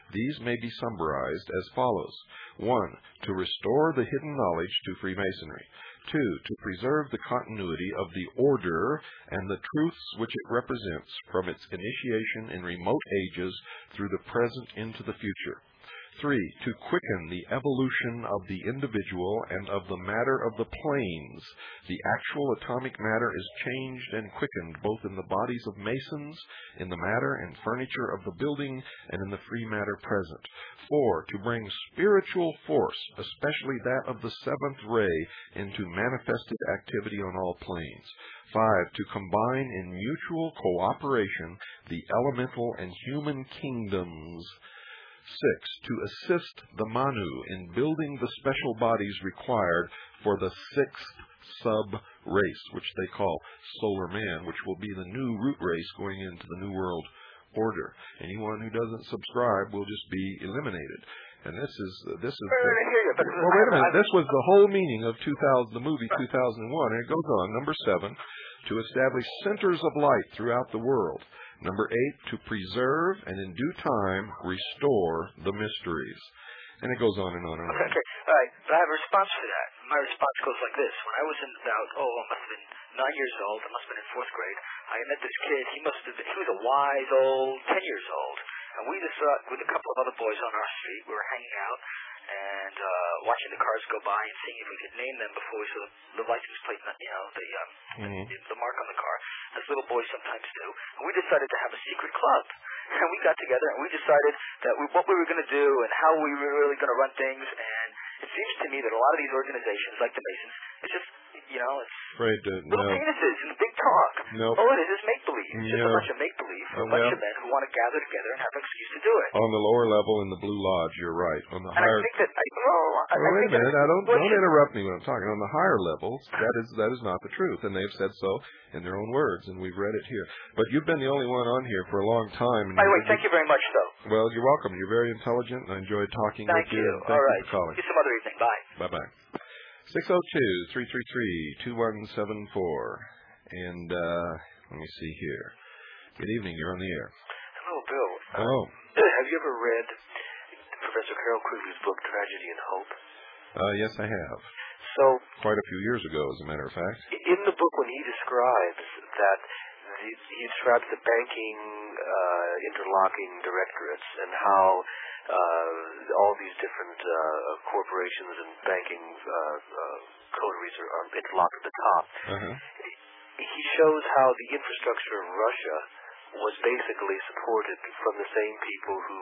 These may be summarized as follows. One, to restore the hidden knowledge to Freemasonry. Two, to preserve the continuity of the order and the truths which it represents from its initiation in remote ages through the present into the future. Three, to quicken the evolution of the individual and of the matter of the planes. The actual atomic matter is changed and quickened both in the bodies of Masons, in the matter and furniture of the building, and in the free matter present. Four, to bring spiritual force, especially that of the seventh ray, into manifested activity on all planes. Five, to combine in mutual cooperation the elemental and human kingdoms. Six, to assist the Manu in building the special bodies required for the sixth sub-race, which they call Solar Man, which will be the new root race going into the New World Order. Anyone who doesn't subscribe will just be eliminated. And this is this is. The, well, wait a minute. This was the whole meaning of two thousand, the movie two thousand one, and it goes on. Number seven, to establish centers of light throughout the world. Number eight, to preserve and in due time restore the mysteries. And it goes on and on and on. Okay, all right. But I have a response to that. My response goes like this. When I was in about, oh, I must have been nine years old. I must have been in fourth grade. I met this kid. He must have been, he was a wise old ten years old. And we just, uh, with a couple of other boys on our street, we were hanging out and uh, watching the cars go by and seeing if we could name them before we saw the, the license plate, you know, the, um, mm-hmm. the the mark on the car, as little boys sometimes do. And we decided to have a secret club. And we got together and we decided that we, what we were going to do and how we were really going to run things. And it seems to me that a lot of these organizations, like the Masons, it's just, you know, it's Afraid to, little no. penises and big talk. Nope. All it is is make-believe. It's just No. a bunch of make-believe for Oh, a bunch well. of men who want to gather together and have an excuse to do it. On the lower level in the Blue Lodge, you're right. On the And higher. I think that, I, well, I, Well, I wait think a minute. that, I don't well, don't interrupt me when I'm talking. On the higher levels, that is that is not the truth, and they've said so in their own words, and we've read it here. But you've been the only one on here for a long time. And By the way, you- thank you very much, though. Well, you're welcome. You're very intelligent, and I enjoyed talking Thank with you. you. and Thank All you right. for calling. See you some other evening. Bye. Bye bye. Six zero two three three three two one seven four. And uh, let me see here. Good evening. You're on the air. Hello, Bill. Hello. Uh, have you ever read Professor Carroll Quigley's book, Tragedy and Hope? Uh, yes, I have. So, Quite a few years ago, as a matter of fact. in the book, when he describes that, the, he describes the banking uh, interlocking directorates and how uh, all these different uh, corporations and banking uh, uh, coteries are, are interlocked at the top. Uh-huh. He shows how the infrastructure of Russia was basically supported from the same people who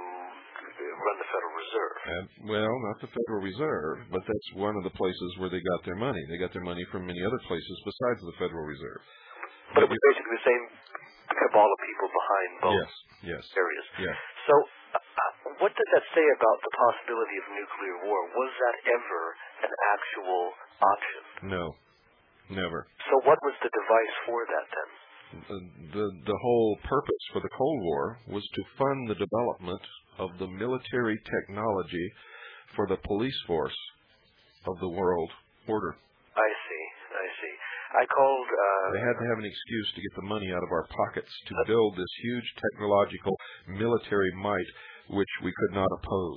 run the Federal Reserve. And, well, not the Federal Reserve, but that's one of the places where they got their money. They got their money from many other places besides the Federal Reserve. But it was basically the same cabal of people behind both Yes, yes, areas. yes. So, uh, uh, what does that say about the possibility of nuclear war? Was that ever an actual option? No, never. So, what was the device for that then? The, the the whole purpose for the Cold War was to fund the development of the military technology for the police force of the world order. I see, I see. I called... Uh, They had to have an excuse to get the money out of our pockets to build this huge technological military might which we could not oppose.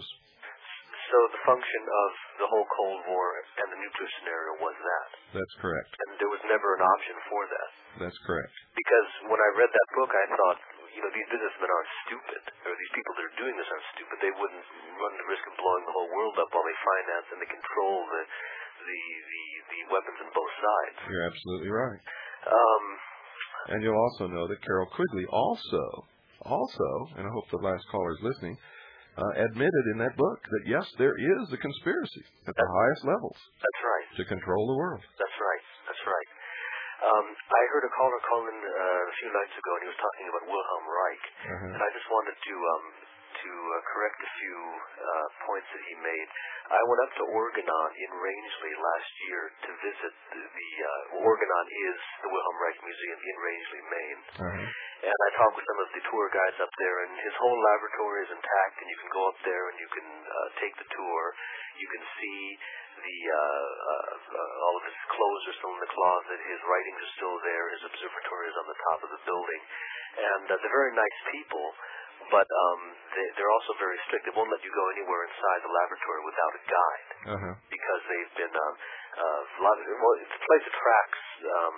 So the function of the whole Cold War and the nuclear scenario was that. That's correct. And there was never an option for that. That's correct. Because when I read that book, I thought, you know, these businessmen aren't stupid, or these people that are doing this aren't stupid. They wouldn't run the risk of blowing the whole world up while they finance and they control the the the, the weapons on both sides. You're absolutely right. Um, And you'll also know that Carroll Quigley also, also, and I hope the last caller is listening, uh, admitted in that book that yes, there is a conspiracy at the highest levels that's right. to control the world. That's right. That's right. Um, I heard a caller call in uh, a few nights ago, and he was talking about Wilhelm Reich, Uh-huh. and I just wanted to um, to uh, correct a few uh, points that he made. I went up to Organon in Rangeley last year to visit the, the uh, Organon is the Wilhelm Reich Museum in Rangeley, Maine. Uh-huh. And I talked with some of the tour guides up there, and his whole laboratory is intact, and you can go up there and you can uh, take the tour. You can see the uh, uh, uh, all of his clothes are still in the closet, his writings are still there, his observatory is on the top of the building, and uh, they're very nice people. but um, they, they're also very strict. They won't let you go anywhere inside the laboratory without a guide Uh-huh. because they've been um, uh, a lot of, well, the place attracts um,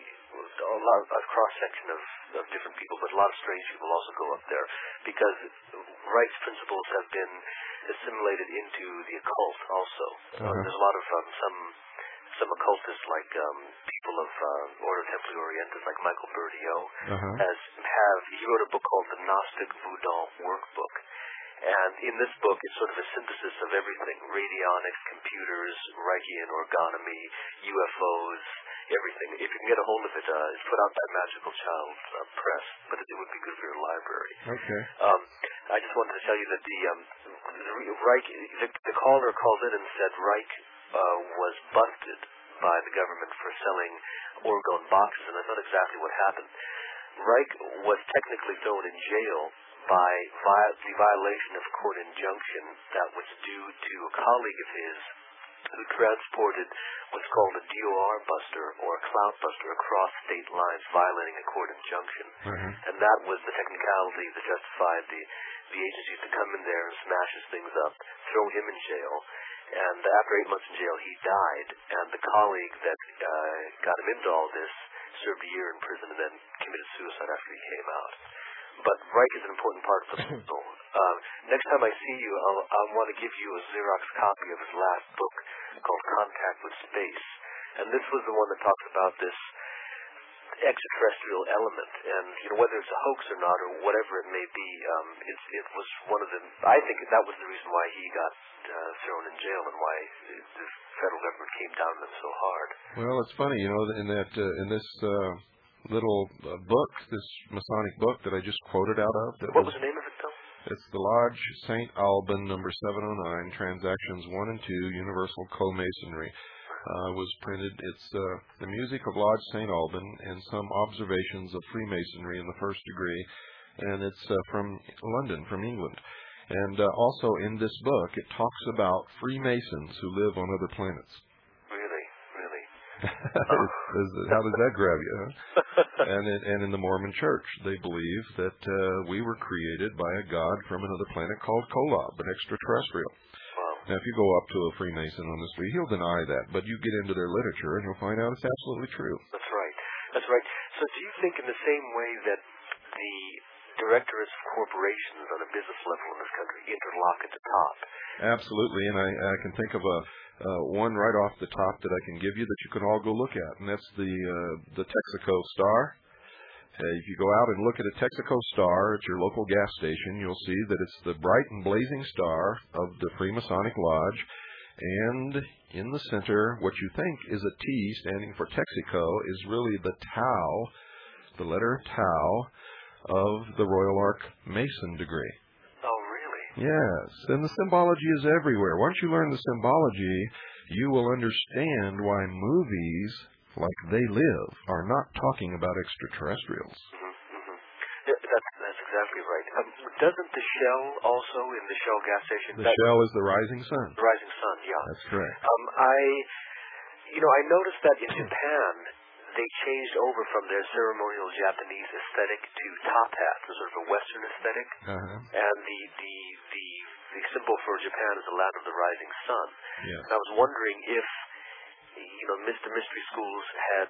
a lot of, a cross section of, of different people, but a lot of strange people also go up there because Reich's principles have been assimilated into the occult also. Uh, Uh-huh. there's a lot of um, some some occultists like um, people of uh, Ordo Templi Orientis, like Michael Bertio, Uh-huh. has have he wrote a book called the Gnostic Voodoo Workbook. And in this book, it's sort of a synthesis of everything: radionics, computers, Reichian orgonomy, U F Os, everything. If you can get a hold of it, uh, it's put out by Magical Child uh, Press, but it, it would be good for your library. Okay. Um, I just wanted to tell you that the um, the Reich, the, the caller called in and said Reich uh, was busted by the government for selling orgone boxes, and that's not exactly what happened. Reich was technically thrown in jail by vi- the violation of court injunction that was due to a colleague of his who transported what's called a D O R buster or a cloud buster across state lines, violating a court injunction. Uh-huh. And that was the technicality that justified the, the agencies to come in there and smash his things up, throw him in jail. And after eight months in jail, he died. And the colleague that uh, got him into all this served a year in prison and then committed suicide after he came out. But Reich is an important part of the puzzle. Uh, next time I see you, I'll, I'll want to give you a Xerox copy of his last book called Contact with Space. And this was the one that talks about this extraterrestrial element. And, you know, whether it's a hoax or not, or whatever it may be, um, it, it was one of the, I think that was the reason why he got uh, thrown in jail and why the federal government came down on him so hard. Well, it's funny, you know, in that uh, in this uh, little uh, book, this Masonic book that I just quoted out of. That What was the name of it, Phil? It's the Lodge Saint Alban, number seven oh nine, Transactions one and two, Universal Co-Masonry. Uh, was printed. It's uh, the music of Lodge Saint Alban and some observations of Freemasonry in the first degree, and it's uh, from London, from England. And uh, also in this book, it talks about Freemasons who live on other planets. Really, really. How does that grab you? Huh? And, in, and in the Mormon Church, they believe that uh, we were created by a god from another planet called Kolob, an extraterrestrial. Now, if you go up to a Freemason on the street, he'll deny that, but you get into their literature and you'll find out it's absolutely true. That's right. That's right. So do you think in the same way that the directorates of corporations on a business level in this country interlock at the top? Absolutely, and I, I can think of a uh, one right off the top that I can give you that you can all go look at, and that's the uh, the Texaco Star. Uh, if you go out and look at a Texaco Star at your local gas station, you'll see that it's the bright and blazing star of the Freemasonic Lodge. And in the center, what you think is a T standing for Texaco is really the Tau, the letter Tau, of the Royal Arc Mason degree. Oh, really? Yes, and the symbology is everywhere. Once you learn the symbology, you will understand why movies like They Live are not talking about extraterrestrials. Mm-hmm, mm-hmm. Yeah, that's, that's exactly right. Um, doesn't the Shell also in the Shell gas station? The that, Shell is the rising sun. The rising sun, yeah. That's correct. Um, I, you know, I noticed that in Japan, they changed over from their ceremonial Japanese aesthetic to top hats, a sort of a Western aesthetic. Uh-huh. And the, the, the, the symbol for Japan is the land of the rising sun. Yes. And I was wondering if, you know, Mister Mystery Schools had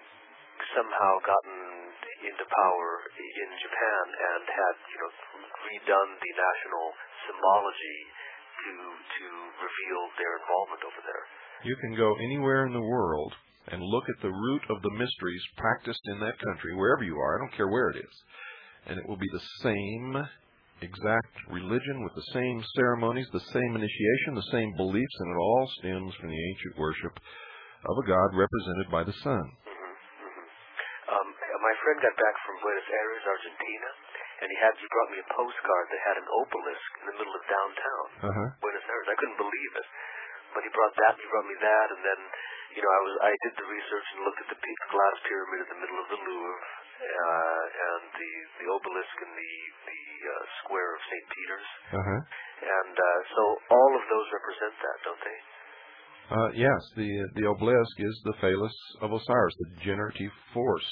somehow gotten into power in Japan and had, you know, redone the national symbology to to reveal their involvement over there. You can go anywhere in the world and look at the root of the mysteries practiced in that country, wherever you are, I don't care where it is, and it will be the same exact religion with the same ceremonies, the same initiation, the same beliefs, and it all stems from the ancient worship of a god represented by the sun. Mm-hmm, mm-hmm. Um, my friend got back from Buenos Aires, Argentina, and he had he brought me a postcard that had an obelisk in the middle of downtown Uh-huh. Buenos Aires. I couldn't believe it, but he brought that. He brought me that, and then, you know, I was I did the research and looked at the p- glass pyramid in the middle of the Louvre, uh, and the the obelisk in the the uh, square of Saint Peter's, Uh-huh. and uh, so all of those represent that, don't they? Uh, yes, the the obelisk is the phallus of Osiris, the generative force.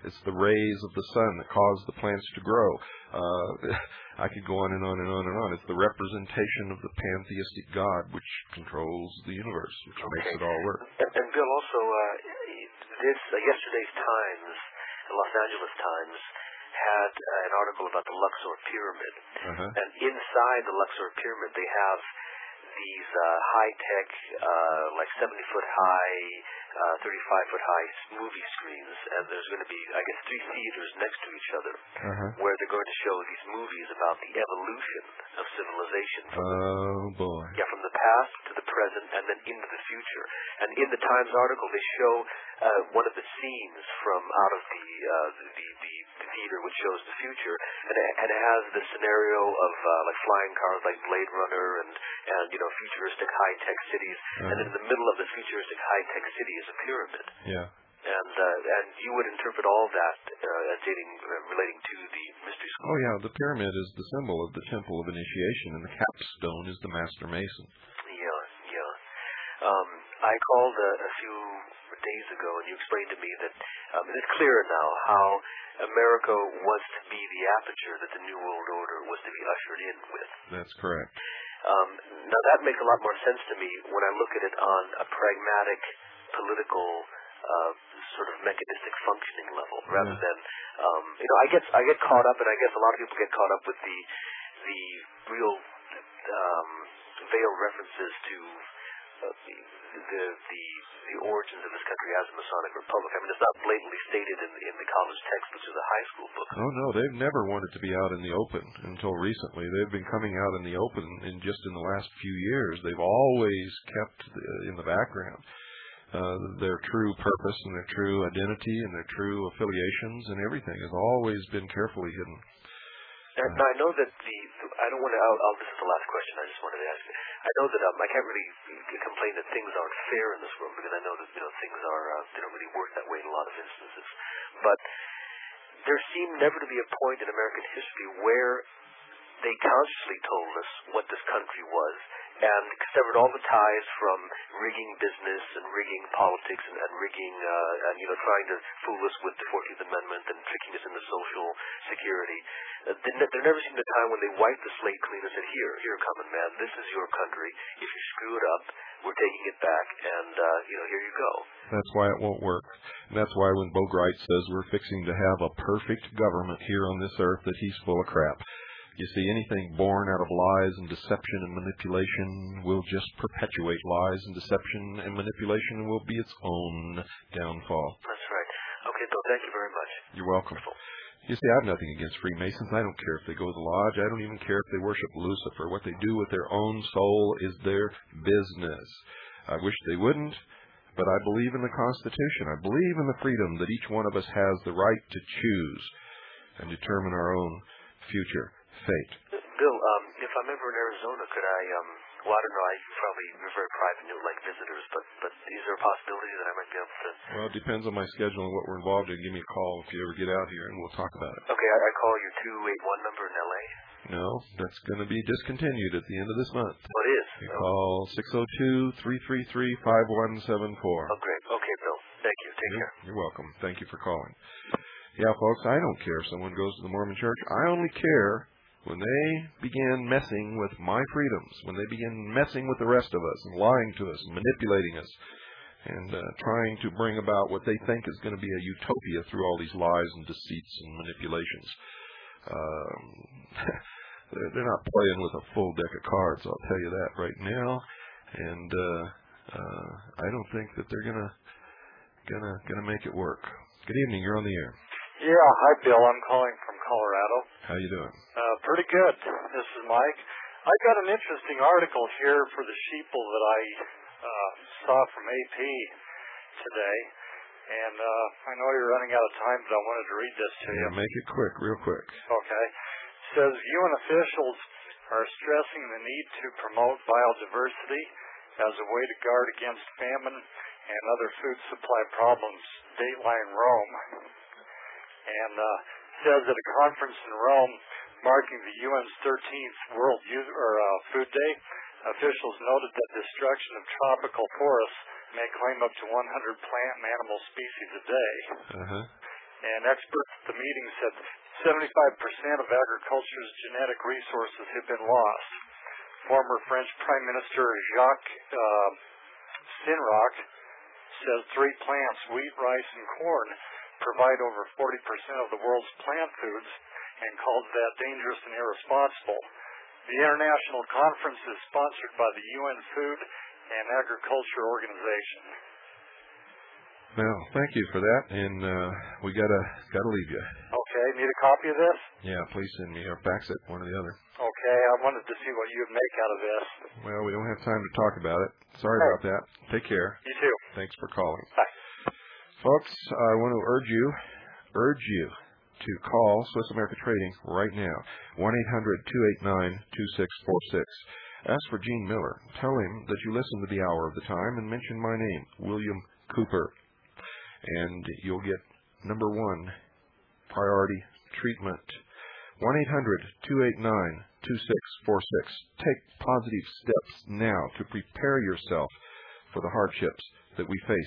It's the rays of the sun that cause the plants to grow. Uh, I could go on and on and on and on. It's the representation of the pantheistic God which controls the universe, which Okay. makes it all work. And, and Bill, also, uh, this uh, yesterday's Times, the Los Angeles Times, had uh, an article about the Luxor Pyramid. Uh-huh. And inside the Luxor Pyramid, they have these uh, high-tech, uh, like seventy-foot high, uh, thirty-five foot high movie screens, and there's going to be, I guess, three theaters next to each other, Uh-huh. where they're going to show these movies about the evolution of civilization. From the, Oh, boy. yeah, from the past to the present, and then into the future. And in the Times article, they show uh, one of the scenes from out of the uh, the, the, the the theater which shows the future, and it, and it has the scenario of uh, like flying cars, like Blade Runner, and and you know futuristic high tech cities, Uh-huh. and in the middle of the futuristic high tech city is a pyramid. Yeah. And uh, and you would interpret all that uh, as dating, uh, relating to the mystery school. Oh, yeah, the pyramid is the symbol of the temple of initiation, and the capstone is the master mason. Yeah, yeah. Um, I called a, a few days ago, and you explained to me that um, it is clear now how America was to be the aperture that the New World Order was to be ushered in with. That's correct. Um, now that makes a lot more sense to me when I look at it on a pragmatic, political, uh, sort of mechanistic functioning level, rather Yeah. than, um, you know, I get I get caught up, and I guess a lot of people get caught up with the the real um, veiled references to uh, the, the the the origins of this country as a Masonic Republic. I mean, it's not blatantly stated in in the college textbooks or the high school books. Oh, no, they've never wanted to be out in the open until recently. They've been coming out in the open in just in the last few years. They've always kept the, in the background uh, their true purpose and their true identity and their true affiliations, and everything has always been carefully hidden. And now I know that the, I don't want to, I'll, I'll, this is the last question I just wanted to ask you. I know that um, I can't really complain that things aren't fair in this world, because I know that, you know, things are, uh, they don't really work that way in a lot of instances. But there seemed never to be a point in American history where they consciously told us what this country was, and severed all the ties from rigging business and rigging politics and, and rigging, uh, and, you know, trying to fool us with the fourteenth Amendment and tricking us into social security. Uh, there, ne- there never seemed a time when they wiped the slate clean and said, here, here, common man, this is your country. If you screw it up, we're taking it back, and, uh, you know, here you go. That's why it won't work. And that's why when Bogarts says we're fixing to have a perfect government here on this earth, that he's full of crap. You see, anything born out of lies and deception and manipulation will just perpetuate lies and deception and manipulation, and will be its own downfall. That's right. Okay, Bill, thank you very much. You're welcome. You see, I have nothing against Freemasons. I don't care if they go to the lodge. I don't even care if they worship Lucifer. What they do with their own soul is their business. I wish they wouldn't, but I believe in the Constitution. I believe in the freedom that each one of us has the right to choose and determine our own future fate. Bill, um, if I'm ever in Arizona, could I, um, well, I don't know, I probably, you're very private and don't like visitors, but, but is there a possibility that I might be able to... Well, it depends on my schedule and what we're involved in. Give me a call if you ever get out here, and we'll talk about it. Okay, I, I call your two eight one number in L A. No, that's going to be discontinued at the end of this month. What is? You call six oh two, three three three, five one seven four. Oh, great. Okay, Bill. Thank you. Take You're, care. you're welcome. Thank you for calling. Yeah, folks, I don't care if someone goes to the Mormon Church. I only care when they begin messing with my freedoms, when they begin messing with the rest of us and lying to us and manipulating us and uh, trying to bring about what they think is going to be a utopia through all these lies and deceits and manipulations. Um, they're, they're not playing with a full deck of cards, I'll tell you that right now. And uh, uh, I don't think that they're gonna gonna gonna make it work. Good evening. You're on the air. Yeah, hi, Bill. I'm calling from Colorado. How you doing? Uh, pretty good. This is Mike. I got an interesting article here for the sheeple that I uh, saw from A P today, and uh, I know you're running out of time, but I wanted to read this to you. Yeah, make it quick, real quick. Okay. It says, U N officials are stressing the need to promote biodiversity as a way to guard against famine and other food supply problems. Dateline Rome. And uh, says at a conference in Rome marking the U N's thirteenth World Youth, or, uh, Food Day, officials noted that destruction of tropical forests may claim up to one hundred plant and animal species a day. Uh-huh. And experts at the meeting said seventy-five percent of agriculture's genetic resources have been lost. Former French Prime Minister Jacques uh, Chirac says three plants, wheat, rice, and corn, provide over forty percent of the world's plant foods and calls that dangerous and irresponsible. The international conference is sponsored by the U N Food and Agriculture Organization. Well, thank you for that, and uh, we gotta gotta leave you. Okay, need a copy of this? Yeah, please send me or fax it, one or the other. Okay, I wanted to see what you'd make out of this. Well, we don't have time to talk about it. Sorry Hey. about that. Take care. You too. Thanks for calling. Bye. Folks, I want to urge you, urge you to call Swiss America Trading right now, one eight hundred, two eight nine, two six four six. Ask for Gene Miller. Tell him that you listen to the Hour of the Time and mention my name, William Cooper. And you'll get number one priority treatment. one eight hundred, two eight nine, two six four six. Take positive steps now to prepare yourself for the hardships that we face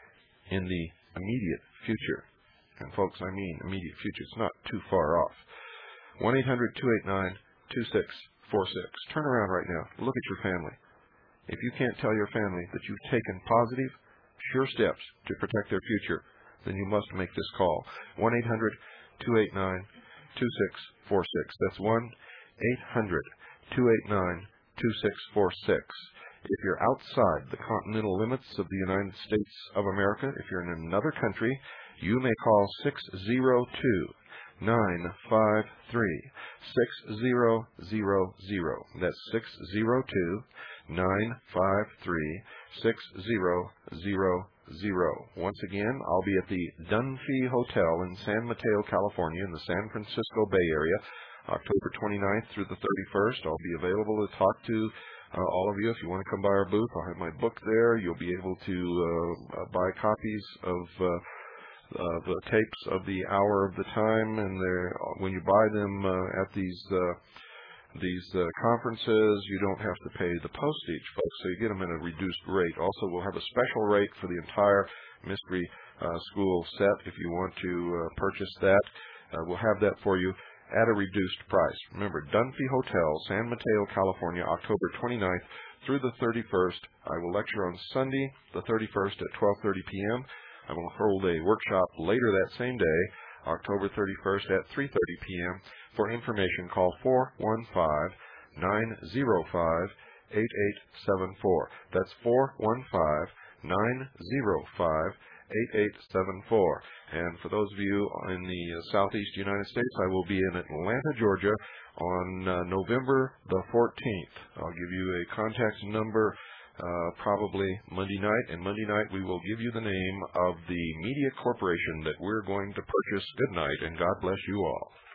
in the immediate future. And folks, I mean immediate future. It's not too far off. one eight hundred, two eight nine, two six four six. Turn around right now. Look at your family. If you can't tell your family that you've taken positive, sure steps to protect their future, then you must make this call. one eight hundred, two eight nine, two six four six. That's one eight hundred, two eight nine, two six four six. If you're outside the continental limits of the United States of America, if you're in another country, you may call six zero two, nine five three, six zero zero zero. That's six zero two, nine five three, six zero zero zero. Once again, I'll be at the Dunphy Hotel in San Mateo, California, in the San Francisco Bay Area, October twenty-ninth through the thirty-first. I'll be available to talk to uh, all of you. If you want to come by our booth, I'll have my book there. You'll be able to uh, uh, buy copies of uh, uh, the tapes of the Hour of the Time, and they're, when you buy them uh, at these uh, these uh, conferences, you don't have to pay the postage, folks, so you get them at a reduced rate. Also, we'll have a special rate for the entire Mystery uh, School set if you want to uh, purchase that. Uh, we'll have that for you at a reduced price. Remember, Dunphy Hotel, San Mateo, California, October twenty-ninth through the thirty-first. I will lecture on Sunday, the thirty-first at twelve thirty p.m. I will hold a workshop later that same day, October thirty-first at three thirty p.m. For information, call four one five, nine zero five, eight eight seven four. That's four one five, nine zero five, eight eight seven four. And for those of you in the uh, southeast United States, I will be in Atlanta, Georgia on uh, November the fourteenth. I'll give you a contact number uh, probably Monday night, and Monday night we will give you the name of the media corporation that we're going to purchase. Good night, and God bless you all.